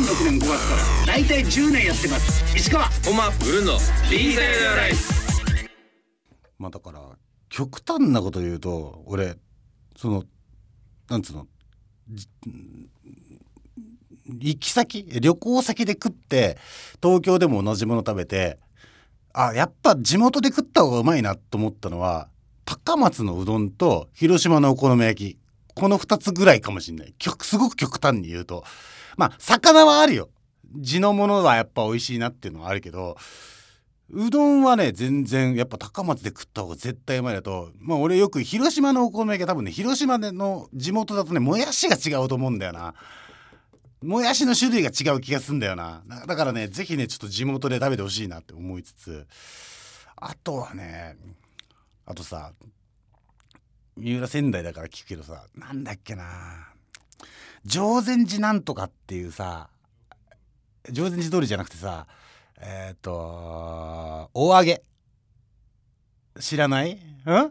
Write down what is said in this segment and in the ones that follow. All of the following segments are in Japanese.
2006年5月からだいたい10年やってます。石川ホマブルーの B サイドライフ。 まあだから極端なこと言うと俺そのなんつうの行き先旅行先で食って東京でも同じもの食べてやっぱ地元で食った方がうまいなと思ったのは高松のうどんと広島のお好み焼き、この2つぐらいかもしんない。すごく極端に言うとまあ魚はあるよ、地のものはやっぱ美味しいなっていうのはあるけど、うどんはね全然やっぱ高松で食った方が絶対うまいだと。まあ俺よく広島のお好み焼きは多分ね広島の地元だとねもやしが違うと思うんだよな。もやしの種類が違う気がすんだよな。だからねぜひねちょっと地元で食べてほしいなって思いつつ、あとはねあとさ三浦仙台だから聞くけどさ、なんだっけな常禅寺なんとかっていうさ、常禅寺通りじゃなくてさお揚げ知らない？違う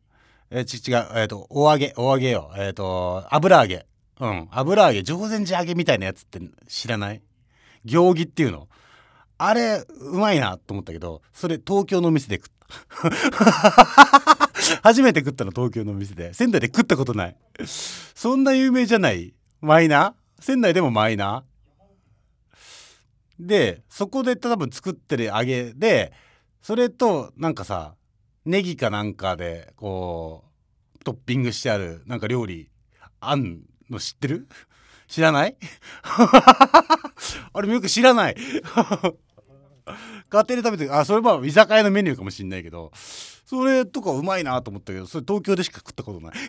お揚げよ。油揚げ、油揚げ常禅寺揚げみたいなやつって知らない？行儀っていうの、あれうまいなと思ったけど、それ東京の店で食った初めて食ったの東京の店で。仙台で食ったことない。そんな有名じゃない？マイナー？仙台でもマイナーで、そこで多分作ってる揚げで、それとなんかさネギかなんかでこうトッピングしてあるなんか料理あんの知ってる？知らないあれもよく知らない家庭で食べてそれは居酒屋のメニューかもしんないけど、それとかうまいなと思ったけど、それ東京でしか食ったことない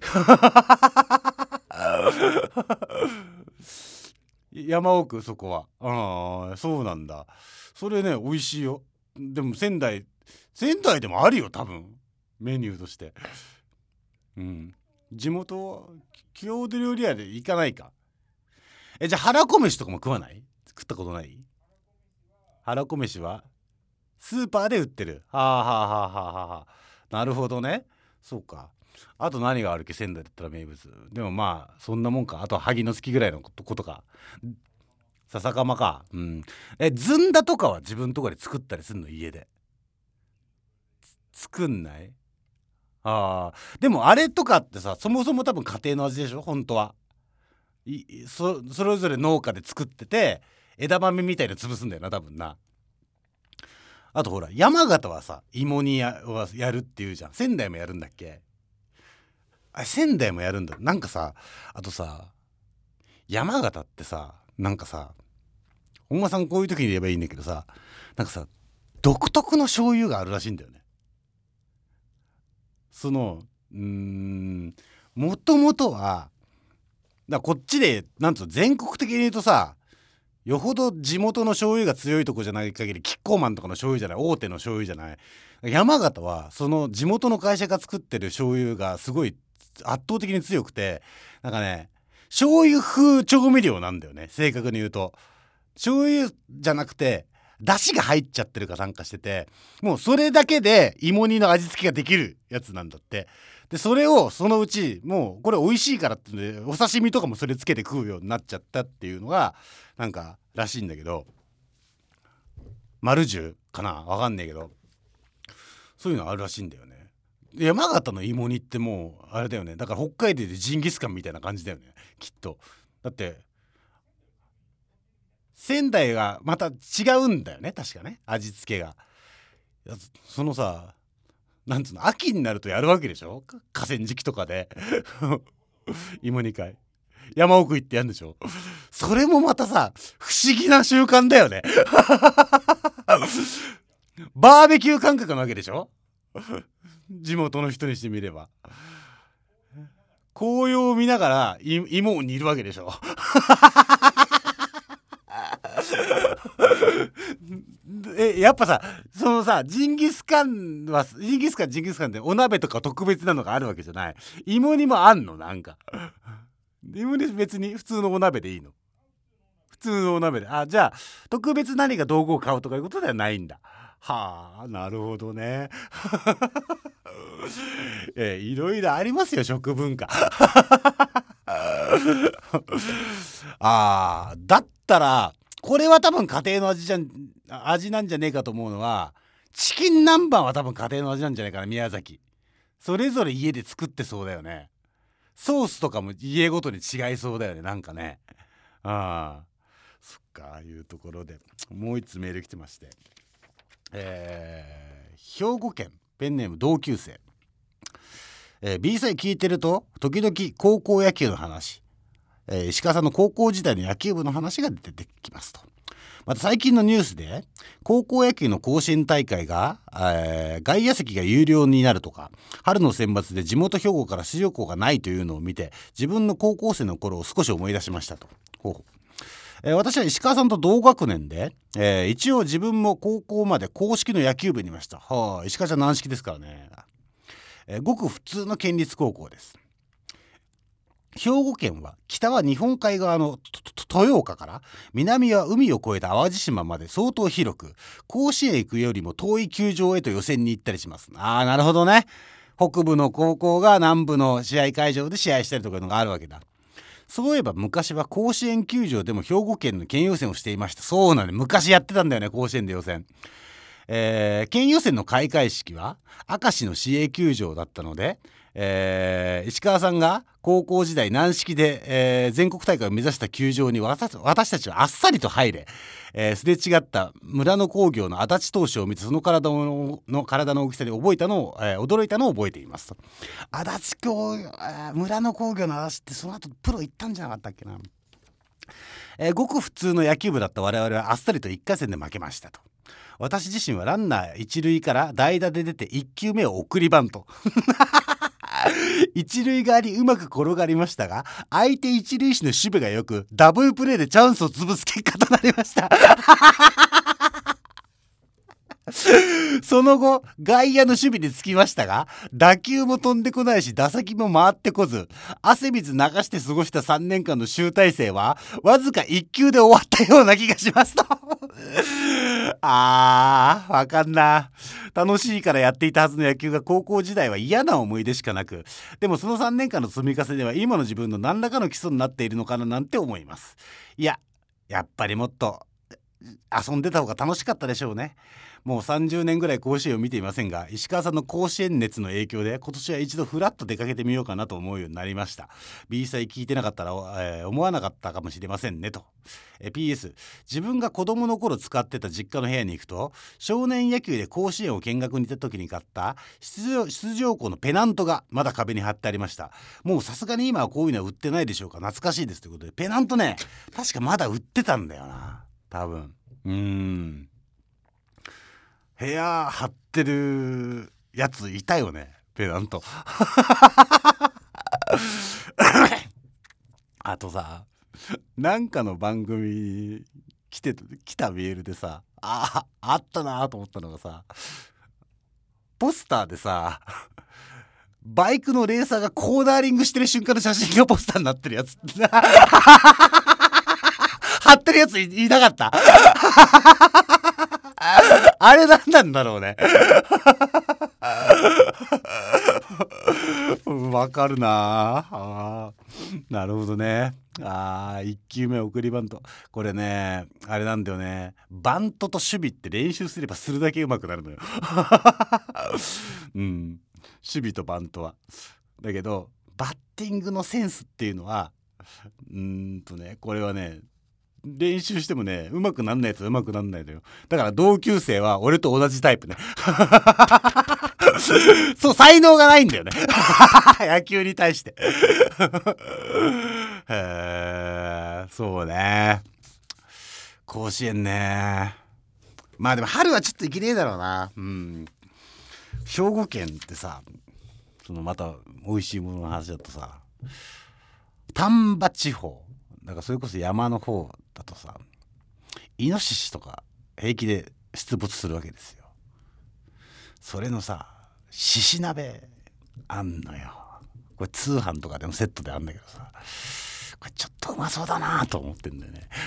山奥そこは。そうなんだ。それね美味しいよ。でも仙台でもあるよ多分メニューとして。地元郷土料理屋で行かないか。じゃあ腹こ飯とかも食わない？食ったことない？腹こ飯はスーパーで売ってる。なるほどね。そうか。あと何があるっけ仙台だったら名物。でもまあそんなもんか。あとは萩の月ぐらいのことか。笹かまか。ずんだとかは自分とかで作ったりするの？家で作んない？でもあれとかってさそもそも多分家庭の味でしょ本当は。それぞれ農家で作ってて枝豆みたいな潰すんだよな多分な。あとほら山形はさ芋煮やるっていうじゃん。仙台もやるんだっけ？仙台もやるんだ。なんかさあとさ山形ってさなんかさ本間さんこういう時に言えばいいんだけどさ、なんかさ独特の醤油があるらしいんだよね。そのもともとはこっちでなんつうの全国的に言うとさよほど地元の醤油が強いとこじゃない限りキッコーマンとかの醤油じゃない、大手の醤油じゃない。山形はその地元の会社が作ってる醤油がすごい圧倒的に強くて、なんかね醤油風調味料なんだよね正確に言うと。醤油じゃなくて出汁が入っちゃってるかなんかしてて、もうそれだけで芋煮の味付けができるやつなんだって。でそれをそのうちもうこれ美味しいからってでお刺身とかもそれつけて食うようになっちゃったっていうのがなんからしいんだけど、丸十かなわかんないけどそういうのあるらしいんだよね。山形の芋煮ってもうあれだよね。だから北海道でジンギスカンみたいな感じだよねきっと。だって仙台がまた違うんだよね確かね味付けが。そのさなんつうの秋になるとやるわけでしょ河川敷とかで芋煮会山奥行ってやるんでしょ。それもまたさ不思議な習慣だよねバーベキュー感覚なわけでしょ地元の人にしてみれば。紅葉を見ながら芋を煮るわけでしょやっぱさそのさジンギスカンってお鍋とか特別なのがあるわけじゃない。芋煮もあんのなんか芋煮別に普通のお鍋でいいの？普通のお鍋でじゃあ特別何か道具を買うとかいうことではないんだ。はあなるほどねいろいろありますよ食文化だったらこれは多分家庭の味なんじゃねえかと思うのは、チキン南蛮は多分家庭の味なんじゃないかな。宮崎それぞれ家で作ってそうだよね。ソースとかも家ごとに違いそうだよね、なんかね。ああ、そっか。いうところでもう一つメール来てまして、兵庫県ペンネーム同級生、B サイ聞いてると時々高校野球の話、石川さんの高校時代の野球部の話が出てきますと。また最近のニュースで高校野球の甲子園大会が、外野席が有料になるとか、春の選抜で地元兵庫から出場校がないというのを見て、自分の高校生の頃を少し思い出しましたと。私は石川さんと同学年で、一応自分も高校まで硬式の野球部にいました。石川ちゃん軟式ですからね。ごく普通の県立高校です。兵庫県は北は日本海側の豊岡から南は海を越えた淡路島まで相当広く、甲子園行くよりも遠い球場へと予選に行ったりします。なるほどね。北部の高校が南部の試合会場で試合したりとかいうのがあるわけだ。そういえば昔は甲子園球場でも兵庫県の県予選をしていました。そうなんで、昔やってたんだよね、甲子園で予選。県予選の開会式は明石の市営球場だったので、石川さんが高校時代軟式で、全国大会を目指した球場に私たちはあっさりと入れ、すれ違った村野工業の足立投手を見て、その体の大きさで驚いたのを覚えていますと。足立村野工業の足立ってその後プロ行ったんじゃなかったっけな。ごく普通の野球部だった我々はあっさりと1回戦で負けましたと。私自身はランナー一塁から代打で出て1球目を送りバント一塁側にうまく転がりましたが、相手一塁手の守備がよくダブルプレーでチャンスを潰す結果となりましたその後外野の守備につきましたが、打球も飛んでこないし打席も回ってこず、汗水流して過ごした3年間の集大成はわずか1球で終わったような気がしますとわかんな。楽しいからやっていたはずの野球が高校時代は嫌な思い出しかなく、でもその3年間の積み重ねでは今の自分の何らかの基礎になっているのかななんて思います。やっぱりもっと遊んでた方が楽しかったでしょうね。もう30年ぐらい甲子園を見ていませんが、石川さんの甲子園熱の影響で今年は一度フラッと出かけてみようかなと思うようになりました。 B 祭聞いてなかったら、思わなかったかもしれませんねと。PS、 自分が子供の頃使ってた実家の部屋に行くと、少年野球で甲子園を見学に行った時に買った出場校のペナントがまだ壁に貼ってありました。もうさすがに今はこういうのは売ってないでしょうか。懐かしいですということで、ペナントね、確かまだ売ってたんだよな、多分。部屋貼ってるやついたよね、ペナントあとさ、なんかの番組に来たメールでさ、あったなと思ったのがさ、ポスターでさ、バイクのレーサーがコーナーリングしてる瞬間の写真がポスターになってるやつ貼ってるやついなかったあれ何なんだろうねわかるな。なるほどね。1球目送りバント、これね、あれなんだよね、バントと守備って練習すればするだけ上手くなるのよ守備とバントは。だけどバッティングのセンスっていうのはこれはね、練習してもね、上手くなんないやつは上手くなんないのよ。だから同級生は俺と同じタイプねそう、才能がないんだよね野球に対してそうね、甲子園ね。まあでも春はちょっと行けねえだろうな。兵庫県ってさ、そのまた美味しいものの話だとさ、丹波地方だからそれこそ山の方だとさ、イノシシとか平気で出没するわけですよ。それのさ、しし鍋あんのよ。これ通販とかでもセットであんだけどさ、これちょっとうまそうだなと思ってんだよね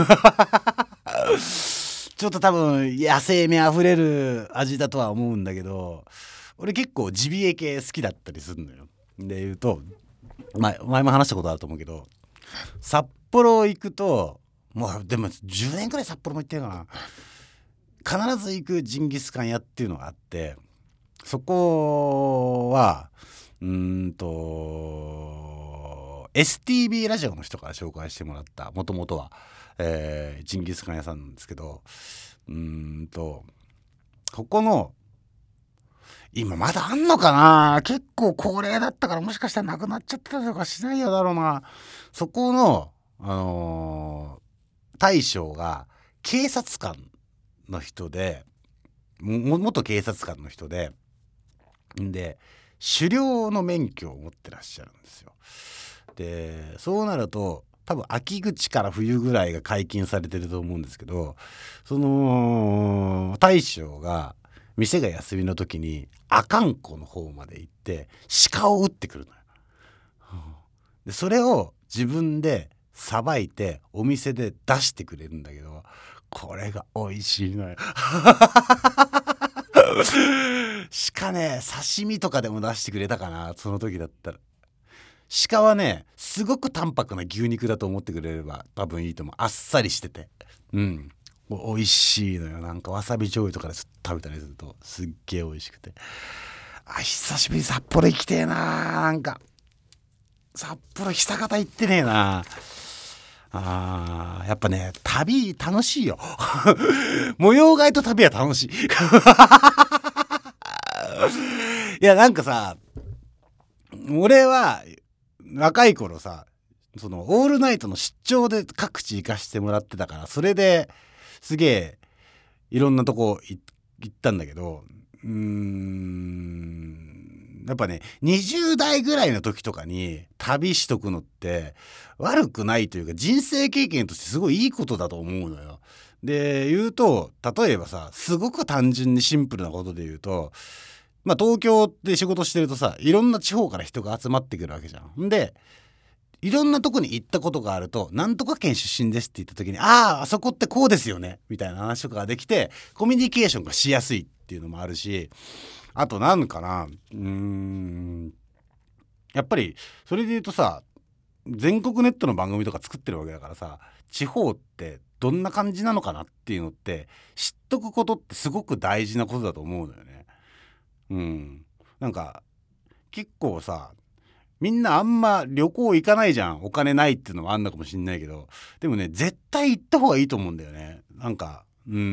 ちょっと多分野生味あふれる味だとは思うんだけど、俺結構ジビエ系好きだったりするのよ。で言うと、前も話したことあると思うけど、札幌行くともうでも10年くらい札幌も行ってるかな。必ず行くジンギスカン屋っていうのがあって、そこはSTB ラジオの人から紹介してもらった、もともとは、ジンギスカン屋さんなんですけど、ここの今まだあんのかな、結構高齢だったからもしかしたらなくなっちゃってたりとかしないやだろうな。そこの大将が警察官の人で、元警察官の人で狩猟の免許を持ってらっしゃるんですよ。でそうなると多分秋口から冬ぐらいが解禁されてると思うんですけど、その大将が店が休みの時に阿寒湖の方まで行って鹿を撃ってくるのよ。でそれを自分でさばいてお店で出してくれるんだけど、これが美味しいのよ。鹿ね、刺身とかでも出してくれたかな、その時だったら。鹿はねすごく淡白な牛肉だと思ってくれれば多分いいと思う。あっさりしてて美味しいのよ。なんかわさび醤油とかで食べたりするとすっげえ美味しくて、久しぶりに札幌行きてえな。なんか札幌久方行ってねえな。やっぱね旅楽しいよ。模様替えと旅は楽しい。いやなんかさ、俺は若い頃さ、そのオールナイトの出張で各地行かしてもらってたから、それですげえいろんなとこ行ったんだけど、やっぱね20代ぐらいの時とかに旅しとくのって悪くないというか、人生経験としてすごいいいことだと思うのよ。で言うと、例えばさ、すごく単純にシンプルなことで言うと、東京で仕事してるとさ、いろんな地方から人が集まってくるわけじゃん。でいろんなとこに行ったことがあると、なんとか県出身ですって言った時に、あそこってこうですよねみたいな話とかができて、コミュニケーションがしやすいっていうのもあるし、あとなんかな、やっぱりそれで言うとさ、全国ネットの番組とか作ってるわけだからさ、地方ってどんな感じなのかなっていうのって知っとくことってすごく大事なことだと思うのよね。なんか結構さ、みんなあんま旅行行かないじゃん。お金ないっていうのはあんのかもしんないけど、でもね絶対行った方がいいと思うんだよね。なんか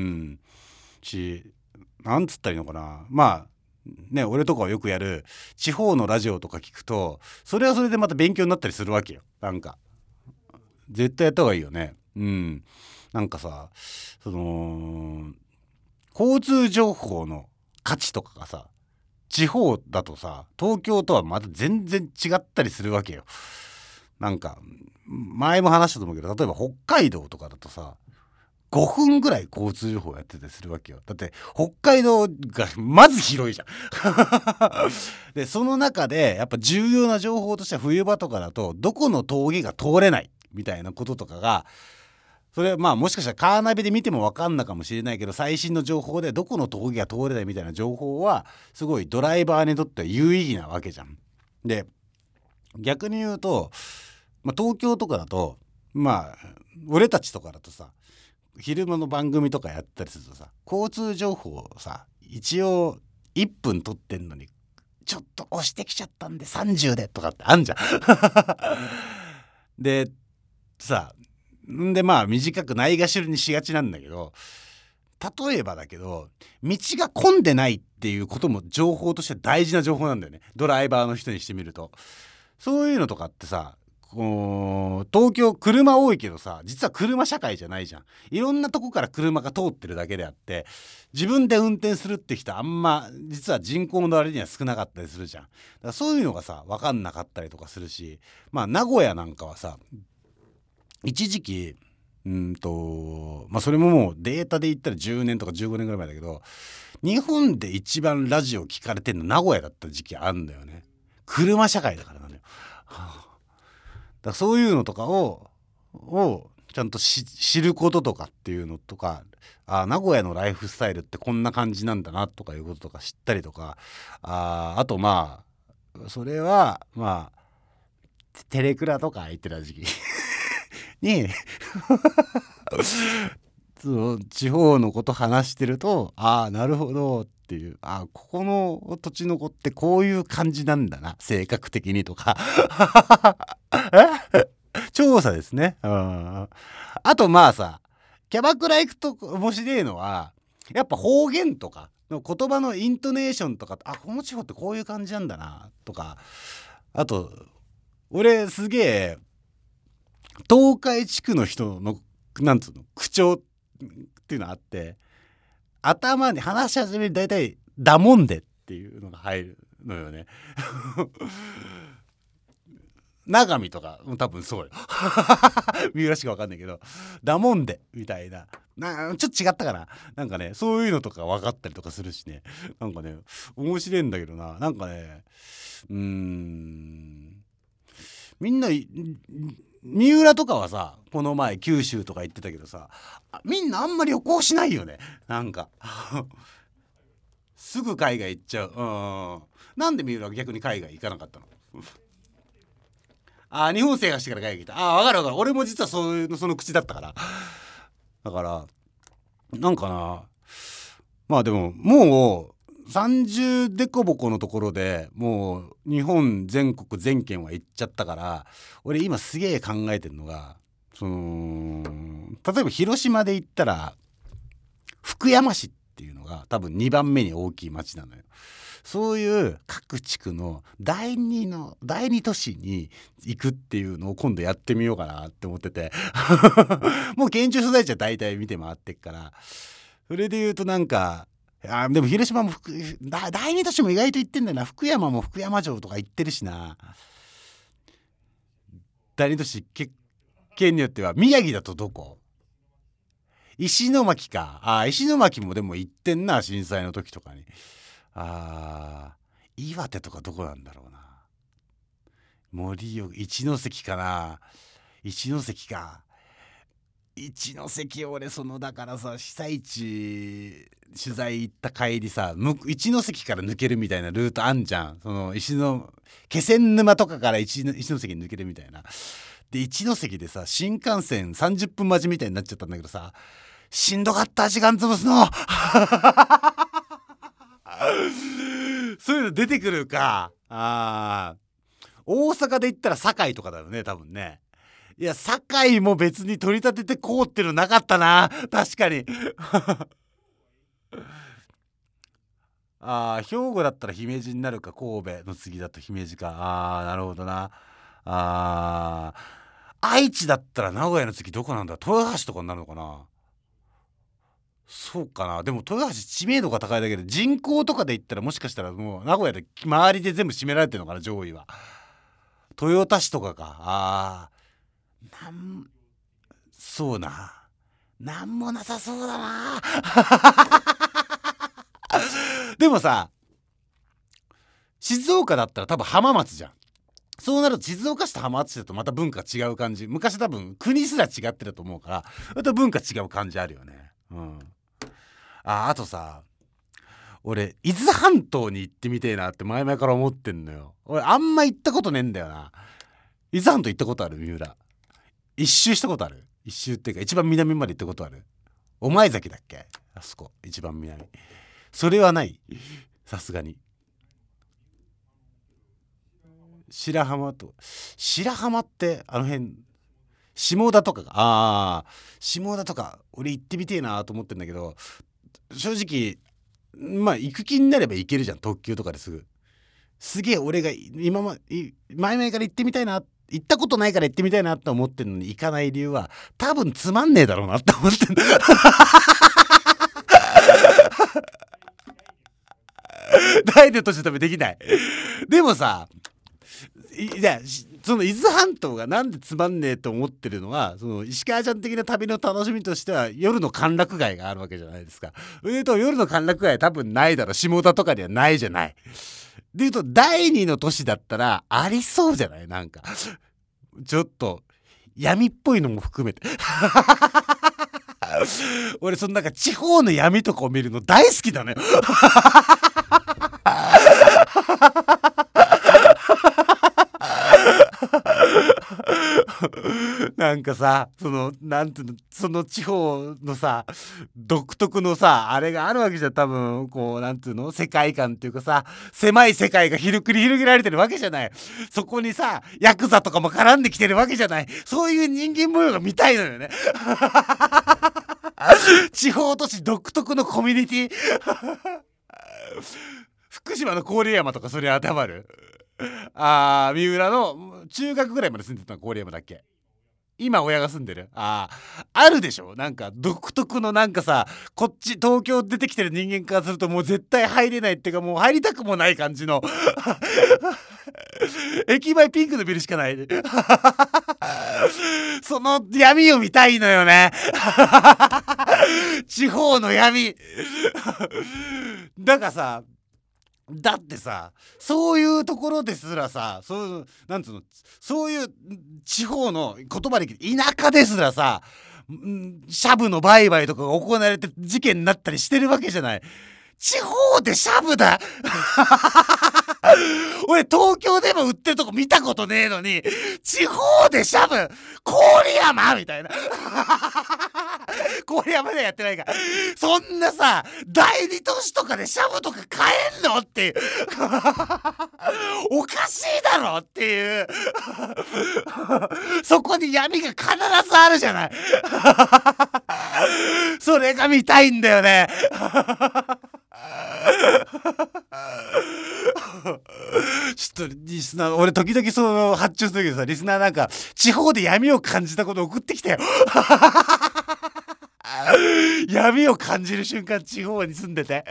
なんつったらいいのかな、俺とかはよくやる地方のラジオとか聞くと、それはそれでまた勉強になったりするわけよ。なんか絶対やった方がいいよね。なんかさ、その交通情報の価値とかがさ、地方だとさ東京とはまた全然違ったりするわけよ。なんか前も話したと思うけど、例えば北海道とかだとさ5分ぐらい交通情報やってたりするわけよ。だって北海道がまず広いじゃん。でその中でやっぱ重要な情報としては、冬場とかだとどこの峠が通れないみたいなこととかが、それはもしかしたらカーナビで見ても分かんないかもしれないけど、最新の情報でどこの峠が通れないみたいな情報はすごいドライバーにとっては有意義なわけじゃん。で逆に言うと、東京とかだと俺たちとかだとさ、昼間の番組とかやったりするとさ、交通情報をさ一応1分撮ってんのに、ちょっと押してきちゃったんで30でとかってあんじゃん。でさ、で短くないがしろにしがちなんだけど、例えばだけど道が混んでないっていうことも情報として大事な情報なんだよね。ドライバーの人にしてみると。そういうのとかってさ、東京車多いけどさ、実は車社会じゃないじゃん。いろんなとこから車が通ってるだけであって、自分で運転するって人あんま実は人口の割には少なかったりするじゃん。だからそういうのがさ分かんなかったりとかするし、名古屋なんかはさ一時期それももうデータで言ったら10年とか15年ぐらい前だけど、日本で一番ラジオ聞かれてるの名古屋だった時期あるんだよね。車社会だからなのよ。だからそういうのとかをちゃんと知ることとかっていうのとか、名古屋のライフスタイルってこんな感じなんだなとかいうこととか知ったりとか、あとそれはテレクラとか言ってた時期にその地方のこと話してると、ああなるほどっていう、ああここの土地の子ってこういう感じなんだな性格的にとか調査ですね。あとまあさ、キャバクラ行くと面白いのはやっぱ方言とかの言葉のイントネーションとか、あこの地方ってこういう感じなんだなとか、あと俺すげえ東海地区の人のなんつうの口調っていうのあって、頭に話し始めに大体だもんでっていうのが入るのよね長見とか多分そうよ三浦しか分かんないけどだもんでみたいな、ちょっと違ったかな、なんかねそういうのとか分かったりとかするしね、なんかね面白いんだけどな、なんかねみんな三浦とかはさこの前九州とか行ってたけどさ、みんなあんまり旅行しないよね、なんかすぐ海外行っちゃう。なんで三浦は逆に海外行かなかったの日本生活してから海外行った。分かる分かる、俺も実はその口だったから、だからなんかな、まあでももう30デコボコのところでもう日本全国全県は行っちゃったから、俺今すげえ考えてるのが、例えば広島で行ったら福山市っていうのが多分2番目に大きい町なのよ。そういう各地区の第二都市に行くっていうのを今度やってみようかなって思っててもう県庁所在地は大体見て回ってっから、それで言うとなんかでも広島も第二都市も意外と行ってんだよな。福山も福山城とか行ってるしな。第二都市県によっては宮城だとどこ？石巻か。石巻もでも行ってんな、震災の時とかに。岩手とかどこなんだろうな。一関かな。一関か。一関俺だからさ、被災地取材行った帰りさ、一関から抜けるみたいなルートあんじゃん。気仙沼とかから一関に抜けるみたいな。で一関でさ新幹線30分待ちみたいになっちゃったんだけどさ、しんどかった、時間潰すのそういうの出てくるか。大阪で言ったら堺とかだよね多分ね。いや堺も別に取り立ててこうってのなかったな、確かに兵庫だったら姫路になるか、神戸の次だと姫路か。なるほどな。愛知だったら名古屋の次どこなんだ、豊橋とかになるのかな。そうかな。でも豊橋知名度が高いだけで人口とかで言ったらもしかしたらもう名古屋で周りで全部占められてるのかな、上位は。豊田市とかか。そうな、なんもなさそうだなでもさ静岡だったら多分浜松じゃん。そうなると静岡市と浜松市だとまた文化違う感じ。昔多分国すら違ってたと思うからまた文化違う感じあるよね。あとさ、俺伊豆半島に行ってみてえなって前々から思ってんのよ。俺あんま行ったことねえんだよな。伊豆半島行ったことある？三浦一周したことある？一周っていうか一番南まで行ったことある？御前崎だっけ、あそこ一番南。それはない？さすがに白浜ってあの辺下田とかが下田とか俺行ってみてえなと思ってんだけど、正直まあ行く気になれば行けるじゃん、特急とかですぐ。すげえ俺が前々から行ってみたいな、行ったことないから行ってみたいなって思ってるのに行かない理由は多分つまんねえだろうなって思ってんだ大の年食べできない。でもさ、その伊豆半島がなんでつまんねえと思ってるのは、その石川ちゃん的な旅の楽しみとしては夜の歓楽街があるわけじゃないですか。夜の歓楽街多分ないだろ、下田とかにはないじゃない。でいうと第二の都市だったらありそうじゃない、なんかちょっと闇っぽいのも含めて俺なんか地方の闇とかを見るの大好きだねなんなんかさなんていうの、その地方のさ独特のさあれがあるわけじゃん。多分こうなんていうの、世界観っていうかさ、狭い世界が繰り広げられてるわけじゃない。そこにさヤクザとかも絡んできてるわけじゃない。そういう人間模様が見たいのよね地方都市独特のコミュニティ福島の郡山とかそれ当てはまる？三浦の中学ぐらいまで住んでたの郡山だっけ？今親が住んでる？あるでしょ。なんか独特のなんかさ、こっち東京出てきてる人間からするともう絶対入れないっていうか、もう入りたくもない感じの駅前ピンクのビルしかないその闇を見たいのよね地方の闇だからさ、だってさ、そういうところですらさ、なんつうの、そういう地方の言葉で田舎ですらさ、シャブの売買とかが行われて事件になったりしてるわけじゃない。地方でシャブだ俺東京でも売ってるとこ見たことねえのに、地方でシャブ郡山みたいな郡山ではやってないから、そんなさ第二都市とかでシャブとか買えんのっていうおかしいだろっていうそこに闇が必ずあるじゃないそれが見たいんだよねちょっとリスナー、俺時々その発注するけどさ、リスナーなんか地方で闇を感じたこと送ってきたよ闇を感じる瞬間、地方に住んでて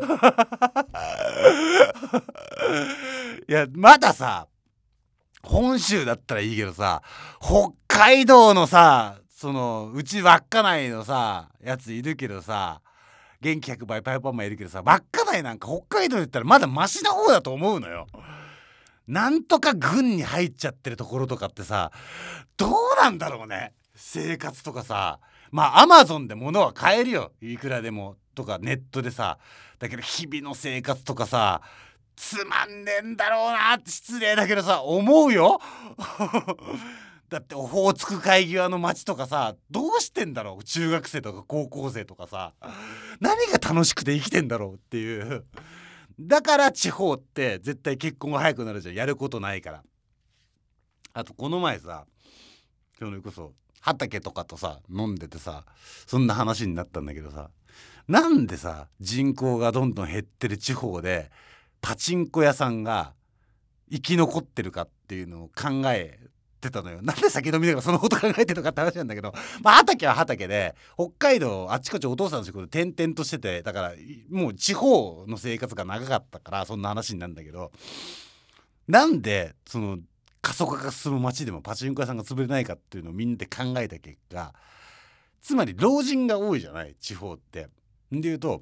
いやまださ本州だったらいいけどさ、北海道のさ、そのうち稚内のさやついるけどさ、元気100倍パイパンマンいるけどさ、稚内なんか北海道で言ったらまだマシな方だと思うのよ。なんとか軍に入っちゃってるところとかってさ、どうなんだろうね、生活とかさ。まあアマゾンで物は買えるよ、いくらでもとかネットでさ。だけど日々の生活とかさ、つまんねえんだろうなって失礼だけどさ思うよだってオホーツク海際の街とかさ、どうしてんだろう、中学生とか高校生とかさ、何が楽しくて生きてんだろうっていう。だから地方って絶対結婚が早くなるじゃん、やることないから。あとこの前さ、今日のこそ畑とかとさ飲んでてさ、そんな話になったんだけどさ、なんでさ人口がどんどん減ってる地方でパチンコ屋さんが生き残ってるかっていうのを考えてたのよ。なんで酒飲みながらそのこと考えてるのかって話なんだけど、まあ畑は畑で北海道あっちこっちお父さんの仕事転々としてて、だからもう地方の生活が長かったからそんな話になるんだけど、なんでその過疎化が進む町でもパチンコ屋さんが潰れないかっていうのをみんなで考えた結果、つまり老人が多いじゃない地方って。んで言うと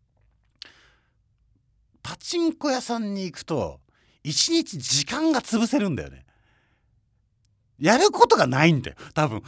パチンコ屋さんに行くと1日時間が潰せるんだよね。やることがないんだよ多分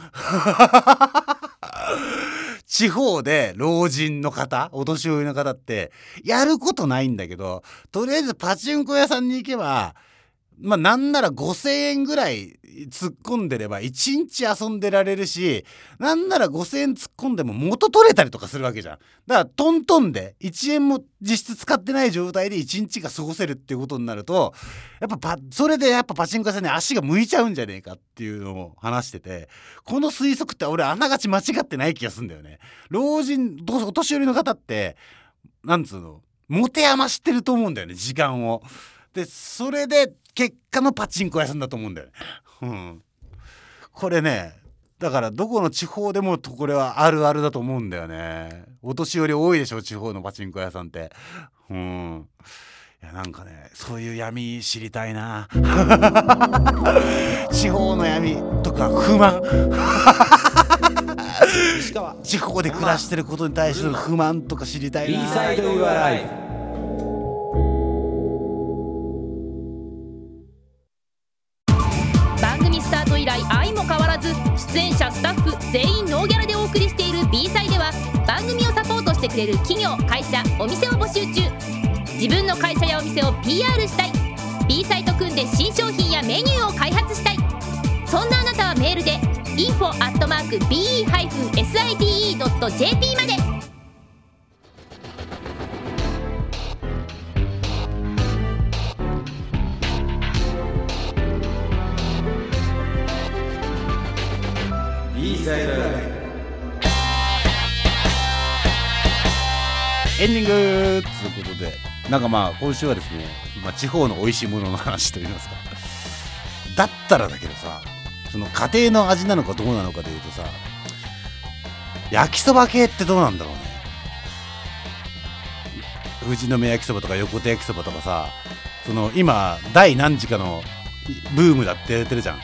地方で老人の方、お年寄りの方ってやることないんだけど、とりあえずパチンコ屋さんに行けば、まあなんなら5000円ぐらい突っ込んでれば1日遊んでられるし、なんなら5000円突っ込んでも元取れたりとかするわけじゃん。だからトントンで1円も実質使ってない状態で1日が過ごせるっていうことになると、やっぱそれでやっぱパチンコ屋さんに足が向いちゃうんじゃねえかっていうのを話してて、この推測って俺あながち間違ってない気がするんだよね。老人お年寄りの方ってなんつうの、持て余してると思うんだよね、時間を。でそれで結果のパチンコ屋さんだと思うんだよね、これね、だからどこの地方でもこれはあるあるだと思うんだよね。お年寄り多いでしょ地方のパチンコ屋さんって。いやなんかね、そういう闇知りたいな地方の闇とか不満地方で暮らしてることに対しての不満とか知りたいな。 B-Side Your Life。 番組スタート以来相も変わらず出演者スタッフ全員ノーギャラでお送りしている B サイでは、番組をサポートしてくれる企業、会社、お店を募集中。自分の会社やお店を PR したい、 B サイと組んで新商品やメニューを開発したい、そんなあなたはメールでinfo@ be-site.jp まで。 エンディングーということで、なんかまあ今週はですね、地方の美味しいものの話といいますか、だったらだけどさ、その家庭の味なのかどうなのかでいうとさ、焼きそば系ってどうなんだろうね。富士宮焼きそばとか横手焼きそばとかさ、その今第何次かのブームだって言われてるじゃん。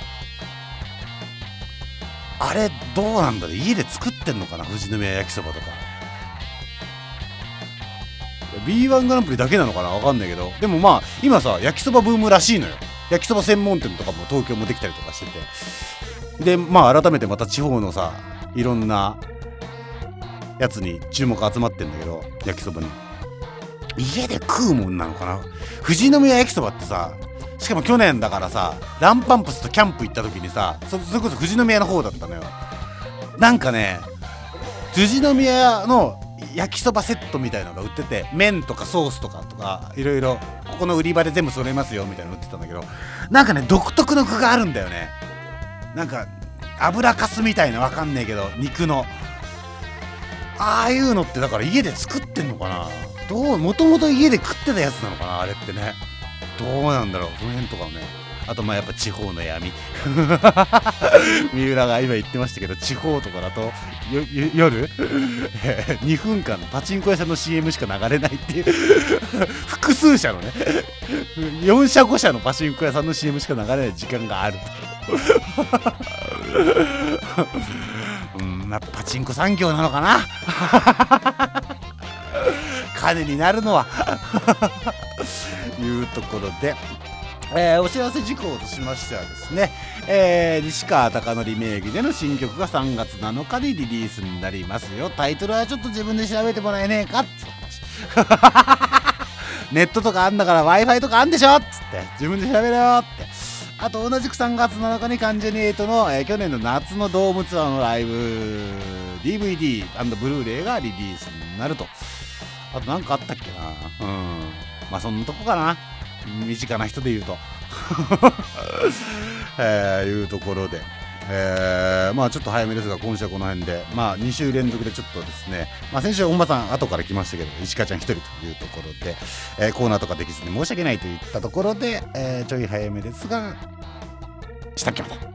あれどうなんだろう、家で作ってんのかな、富士宮焼きそばとか。B1 グランプリだけなのかな、わかんないけど、でもまあ今さ焼きそばブームらしいのよ。焼きそば専門店とかも東京もできたりとかしてて、でまあ改めてまた地方のさいろんなやつに注目集まってんだけど、焼きそばに家で食うもんなのかな。富士宮焼きそばってさ、しかも去年だからさ、ランパンプスとキャンプ行った時にさ、それこそ富士宮の方だったのよ。なんかね、富士宮の焼きそばセットみたいなのが売ってて、麺とかソースとかいろいろここの売り場で全部揃えますよみたいなの売ってたんだけど、なんかね独特の具があるんだよね。なんか油かすみたいな、わかんねえけど肉のああいうのってだから家で作ってんのかな。もともと家で食ってたやつなのかな、あれってね。どうなんだろう、その辺とかもね。あとまあやっぱ地方の闇三浦が今言ってましたけど、地方とかだと夜2分間パチンコ屋さんの CM しか流れないっていう複数社のね4社5社のパチンコ屋さんの CM しか流れない時間があるとやっぱパチンコ産業なのかな金になるのはいうところで、お知らせ事項としましてはですね、西川貴教名義での新曲が3月7日にリリースになりますよ。タイトルはちょっと自分で調べてもらえねえかって話ネットとかあんだから Wi-Fi とかあんでしょっつって自分で調べろよって。あと同じく3月7日に関ジャニ∞の、去年の夏のドームツアーのライブ DVD& ブルーレイがリリースになると。あとなんかあったっけな。まあそんなとこかな、身近な人で言うというところで、まあちょっと早めですが今週はこの辺で、まあ2週連続でちょっとですね、まあ先週本間さん後から来ましたけど石川ちゃん一人というところで、コーナーとかできずに申し訳ないといったところで、ちょい早めですがしたっけまで